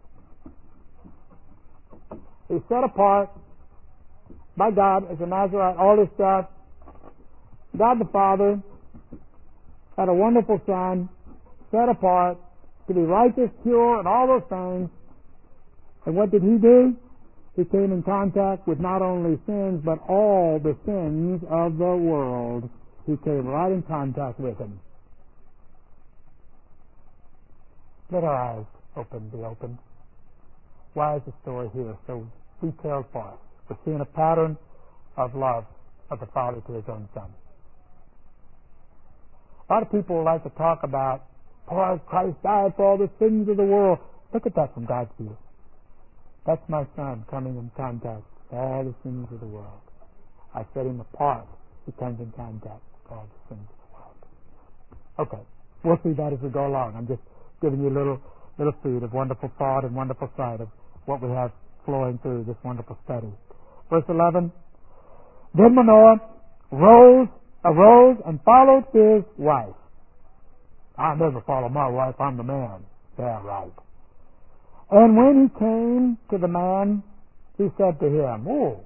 He's set apart by God as a Nazarite, all this stuff. God the Father had a wonderful son, set apart to be righteous, pure, and all those things. And what did he do? He came in contact with not only sins, but all the sins of the world. He came right in contact with them. Let our eyes open, be open. Why is the story here so detailed for us? We're seeing a pattern of love of the Father to His own Son. A lot of people like to talk about, oh, Christ died for all the sins of the world. Look at that from God's view. That's my Son coming in contact with all the sins of the world. I set Him apart. He comes in contact with all the sins of the world. Okay, we'll see that as we go along. I'm just giving you a little little feed of wonderful thought and wonderful sight of what we have flowing through this wonderful study. Verse eleven. Then Manoah rose, arose and followed his wife. I never follow my wife, I'm the man. Yeah, right. And when he came to the man, he said to him, oh,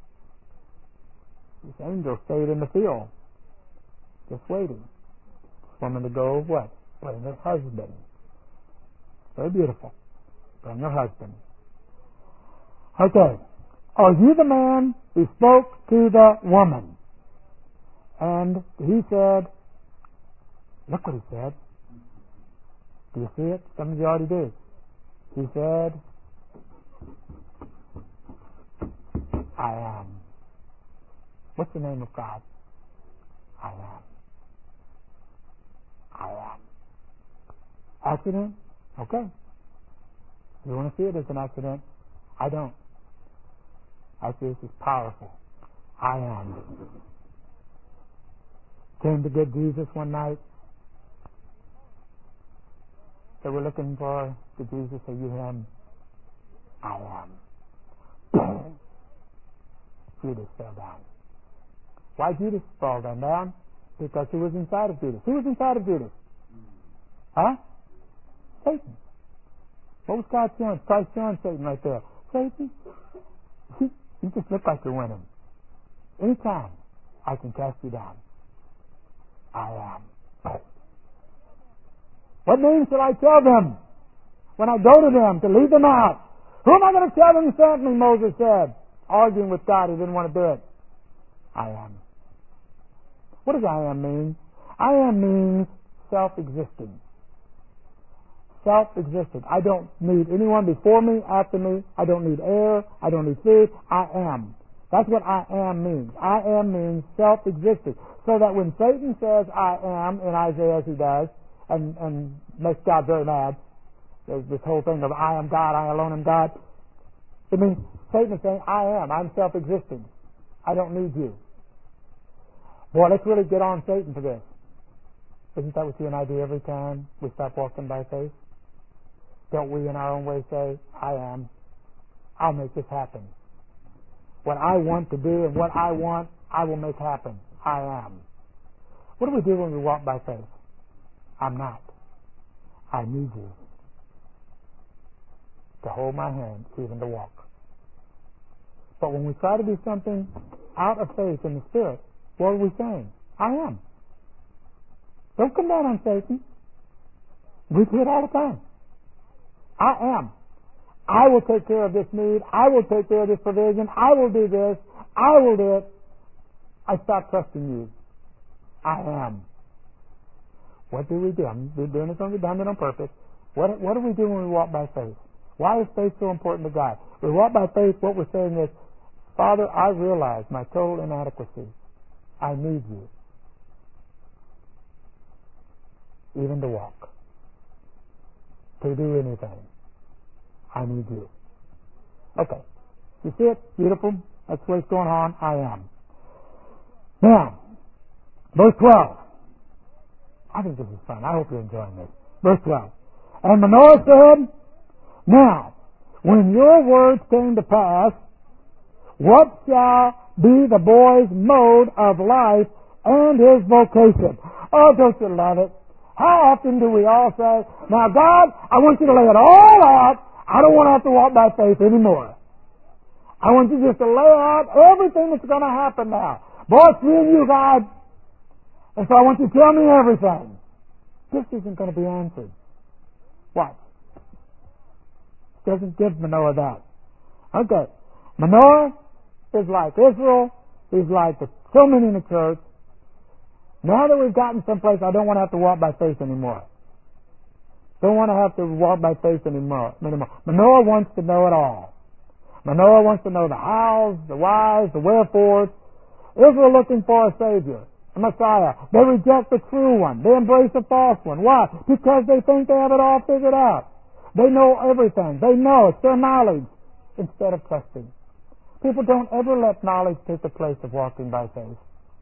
this angel stayed in the field, just waiting. This woman to go, what? Bring her husband. Very beautiful. Bring her husband. Okay. Are you the man who spoke to the woman? And he said, look what he said. Do you see it? Some of you already do. He said, I am. What's the name of God? I am. I am. Accident? Okay. You want to see it as an accident? I don't. I see this as powerful. I am. Came to get Jesus one night. They were looking for the Jesus. Are you him? I am. Judas fell down. Why Judas fall down? Down? Because he was inside of Judas. He was inside of Judas. Huh? Satan. What was God showing? Christ showing Satan right there. Satan, you, you just look like you're winning. Anytime I can cast you down, I am. What name shall I tell them when I go to them to lead them out? Who am I going to tell them who sent me, Moses said, arguing with God. He didn't want to do it. I am. What does I am mean? I am means self-existing. Self-existing. I don't need anyone before me, after me. I don't need air. I don't need food. I am. That's what I am means. I am means self-existing. So that when Satan says I am, in Isaiah as he does, and, and makes God very mad, there's this whole thing of I am God, I alone am God. It means Satan is saying I am. I'm self-existing. I don't need you. Boy, let's really get on Satan for this. Isn't that what you and I do every time we stop walking by faith? Don't we in our own way say, I am. I'll make this happen. What I want to do and what I want, I will make happen. I am. What do we do when we walk by faith? I'm not. I need you to hold my hand, even to walk. But when we try to do something out of faith in the Spirit, what are we saying? I am. Don't come down on Satan. We do it all the time. I am. I will take care of this need. I will take care of this provision. I will do this. I will do it. I stop trusting you. I am. What do we do? I'm doing this on redundant on purpose. What, what do we do when we walk by faith? Why is faith so important to God? We walk by faith, what we're saying is, Father, I realize my total inadequacy. I need you. Even to walk. To do anything. I need you. Okay. You see it? Beautiful. That's what's going on. I am. Now, verse twelve. I think this is fun. I hope you're enjoying this. Verse twelve. And Manoah said, now, when your words came to pass, what shall be the boy's mode of life and his vocation? Oh, don't you love it? How often do we all say, now God, I want you to lay it all out. I don't want to have to walk by faith anymore. I want you just to lay out everything that's going to happen now. Boy, it's me and you, God. And so I want you to tell me everything. This isn't going to be answered. What? Doesn't give Manoah that. Okay. Manoah is like Israel. He's like the, so many in the church. Now that we've gotten someplace, I don't want to have to walk by faith anymore. Don't want to have to walk by faith anymore. anymore. Manoah wants to know it all. Manoah wants to know the hows, the whys, the wherefores. Israel looking for a Savior, a Messiah. They reject the true one. They embrace the false one. Why? Because they think they have it all figured out. They know everything. They know. It's their knowledge instead of trusting. People don't ever let knowledge take the place of walking by faith.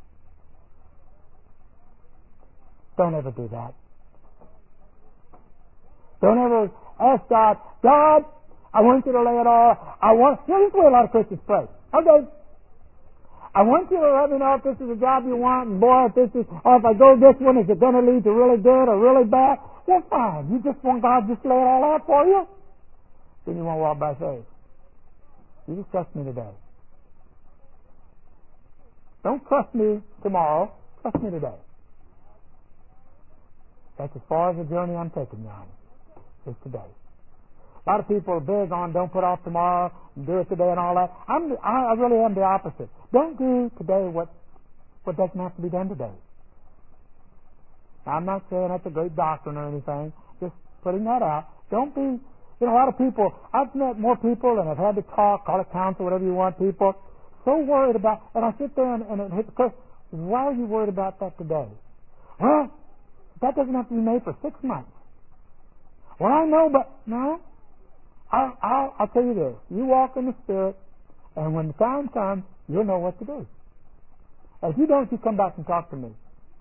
Don't ever do that. Don't ever ask God, God, I want you to lay it all. I want, you know, this is the way a lot of Christians pray. Okay. I want you to let me know if this is a job you want, and boy, if this is, or if I go this one, is it going to lead to really good or really bad? Well, fine. You just want God to just lay it all out for you? Then you won't walk by faith. You just trust me today. Don't trust me tomorrow. Trust me today. That's as far as the journey I'm taking you on. Is today. A lot of people are big on don't put off tomorrow and do it today and all that. I'm, I really am the opposite. Don't do today what what doesn't have to be done today. Now, I'm not saying that's a great doctrine or anything. Just putting that out. Don't be, you know, a lot of people, I've met more people and I've had to talk, call it counsel, whatever you want, people, so worried about, and I sit there and, and it hits the question, why are you worried about that today? Well, that doesn't have to be made for six months. Well, I know, but no. I'll, I'll, I'll tell you this. You walk in the Spirit, and when the time comes, you'll know what to do. If you don't, you come back and talk to me.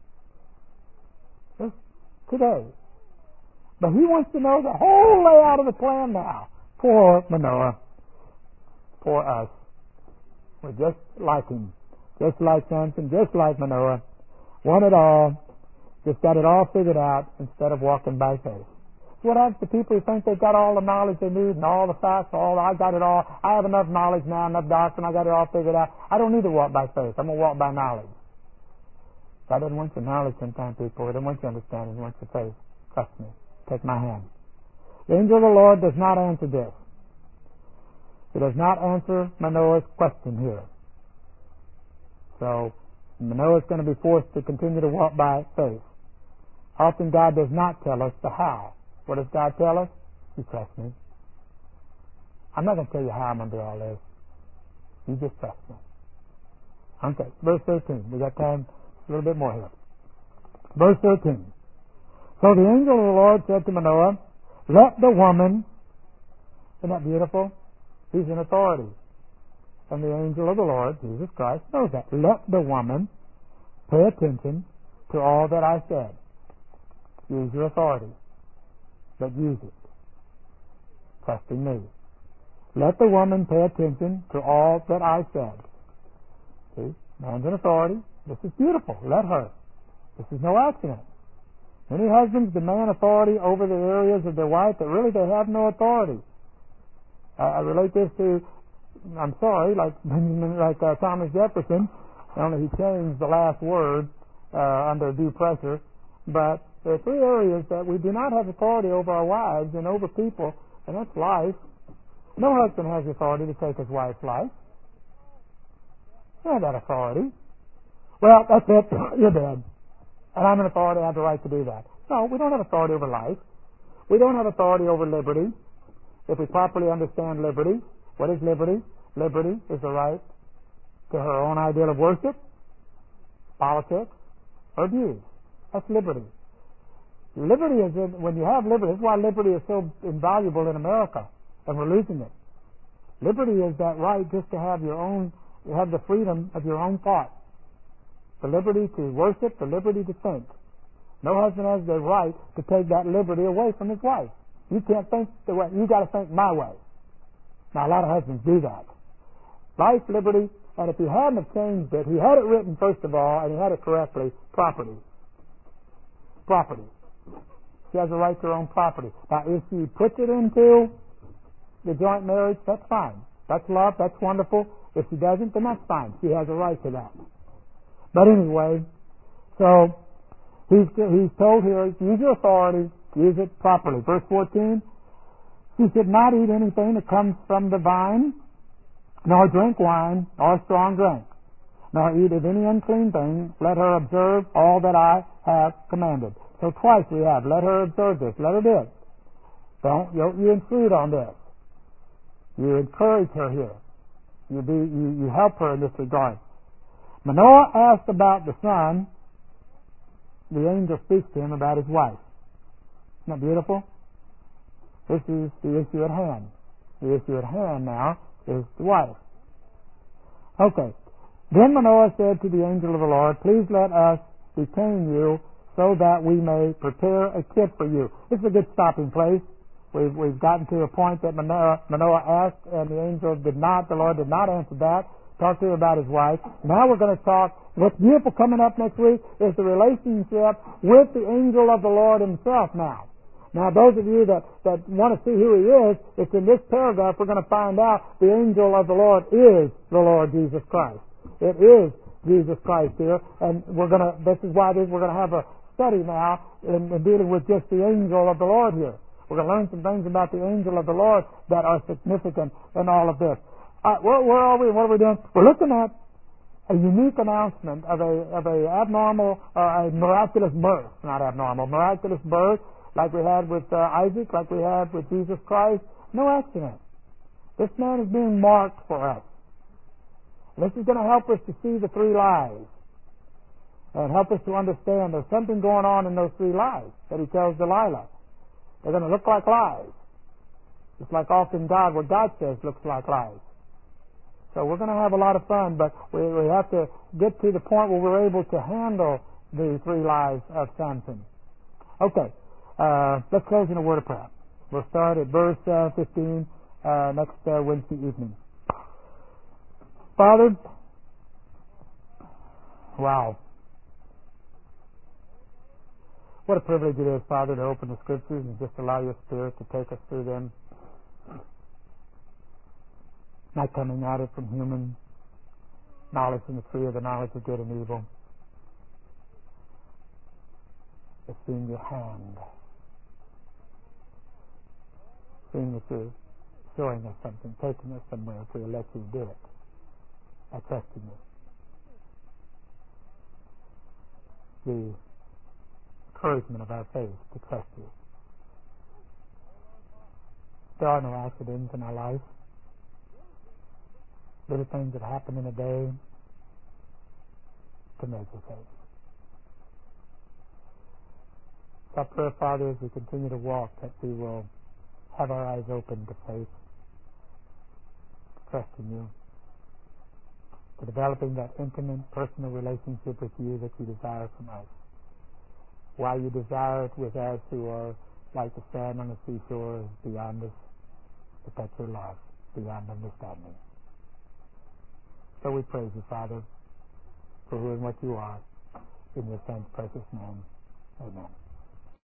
Just today. But he wants to know the whole layout of the plan now. Poor Manoah. Poor us. We're just like him. Just like Samson, just like Manoah. Want it all. Just got it all figured out instead of walking by faith. What happens to people who think they've got all the knowledge they need and all the facts, all I got it all. I have enough knowledge now, enough doctrine, I got it all figured out. I don't need to walk by faith. I'm going to walk by knowledge. God doesn't want your knowledge sometimes, people. He doesn't want your understanding. He wants your faith. Trust me. Take my hand. The angel of the Lord does not answer this. He does not answer Manoah's question here. So Manoah is going to be forced to continue to walk by faith. Often God does not tell us the how. What does God tell us? You trust me. I'm not going to tell you how I'm going to do all this. You just trust me. Okay, verse thirteen. We got time a little bit more here. Verse thirteen. So the angel of the Lord said to Manoah, let the woman, isn't that beautiful? He's in authority. And the angel of the Lord, Jesus Christ, knows that. Let the woman pay attention to all that I said. Use your authority, but use it. Trusting me. Let the woman pay attention to all that I said. See, man's in authority. This is beautiful. Let her. This is no accident. Many husbands demand authority over the areas of their wife that really they have no authority. Uh, I relate this to, I'm sorry, like Benjamin, like uh, Thomas Jefferson, only he changed the last word uh, under due pressure. But there are three areas that we do not have authority over our wives and over people, and that's life. No husband has the authority to take his wife's life. You have that authority. Well, that's it. You're dead. And I'm an authority. I have the right to do that. No, we don't have authority over life. We don't have authority over liberty. If we properly understand liberty, what is liberty? Liberty is the right to her own ideal of worship, politics, or views. That's liberty. Liberty is, in, when you have liberty, this is why liberty is so invaluable in America, and we're losing it. Liberty is that right just to have your own, you have the freedom of your own thought. The liberty to worship, the liberty to think. No husband has the right to take that liberty away from his wife. You can't think the way, you got to think my way. Now a lot of husbands do that. Life, liberty, and if he hadn't have changed it, he had it written first of all, and he had it correctly, property. Property. She has a right to her own property. Now if she puts it into the joint marriage, that's fine. That's love, that's wonderful. If she doesn't, then that's fine. She has a right to that. But anyway, so he's, he's told here, use your authority, use it properly. Verse fourteen, she should not eat anything that comes from the vine, nor drink wine, or strong drink, nor eat of any unclean thing. Let her observe all that I have commanded. So twice we have, let her observe this, let her do it. Don't, don't you intrude on this. You encourage her here. You, be, you, you help her in this regard. Manoah asked about the son. The angel speaks to him about his wife. Isn't that beautiful? This is the issue at hand. The issue at hand now is the wife. Okay. Then Manoah said to the angel of the Lord, please let us detain you so that we may prepare a kid for you. This is a good stopping place. We've, we've gotten to a point that Manoah, Manoah asked, and the angel did not, the Lord did not answer that. Talk to him about his wife. Now we're going to talk. What's beautiful coming up next week is the relationship with the angel of the Lord himself now. Now those of you that, that want to see who he is, it's in this paragraph we're going to find out the angel of the Lord is the Lord Jesus Christ. It is Jesus Christ here, and we're going to, this is why this, we're going to have a study now in, in dealing with just the angel of the Lord here. We're going to learn some things about the angel of the Lord that are significant in all of this. Uh, where, where are we? What are we doing? We're looking at a unique announcement of a of a abnormal, uh, a miraculous birth, not abnormal, miraculous birth, like we had with uh, Isaac, like we had with Jesus Christ. No accident. This man is being marked for us. This is going to help us to see the three lies and help us to understand there's something going on in those three lies that he tells Delilah. They're going to look like lies. It's like often God, what God says looks like lies. So we're going to have a lot of fun, but we, we have to get to the point where we're able to handle the three lies of Samson. Okay, uh, let's close in a word of prayer. We'll start at verse uh, fifteen uh, next uh, Wednesday evening. Father, wow. What a privilege it is, Father, to open the Scriptures and just allow your Spirit to take us through them. Not coming at it from human knowledge and the tree of the knowledge of good and evil. But seeing your hand. Seeing that you're showing us something, taking us somewhere if we'll let you do it. I trust in you. The encouragement of our faith to trust you. There are no accidents in our life. Little things that happen in a day to make you faith. So I pray, Father, as we continue to walk, that we will have our eyes open to faith, to trust in you, to developing that intimate, personal relationship with you that you desire from us. While you desire it with us who are like the sand on the seashore is beyond us, but that's your love, beyond understanding. So we praise you, Father, for who and what you are. In your Son's precious name, amen.